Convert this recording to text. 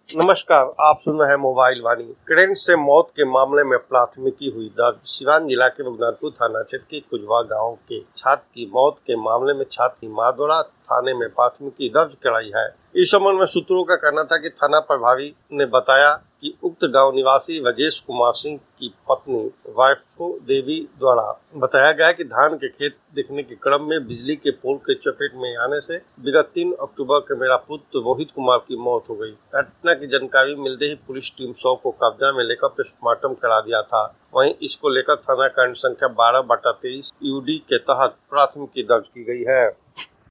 नमस्कार, आप सुन रहे हैं मोबाइल वाणी। करंट से मौत के मामले में प्राथमिकी हुई दर्ज। सिवान जिला के रघुनाथपुर थाना क्षेत्र के कुजवा गांव के छात्र की मौत के मामले में छात्र की मां द्वारा थाने में प्राथमिकी दर्ज कराई है। इस संबंध में सूत्रों का कहना था कि थाना प्रभारी ने बताया कि उक्त गांव निवासी राजेश कुमार सिंह की पत्नी वाइफो देवी द्वारा बताया गया कि धान के खेत देखने के क्रम में बिजली के पोल के चपेट में आने से विगत 3 अक्टूबर को मेरा पुत्र रोहित कुमार की मौत हो गई। घटना की जानकारी मिलते ही पुलिस टीम 100 को कब्जा में लेकर पोस्टमार्टम करा दिया था। वहीं इसको लेकर थाना कांड संख्या 12/23 यूडी के तहत प्राथमिकी दर्ज की गई है।